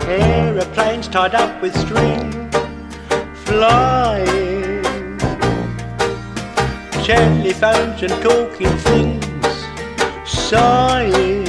Aeroplanes tied up with string, flying. Telephones and talking things, sighing.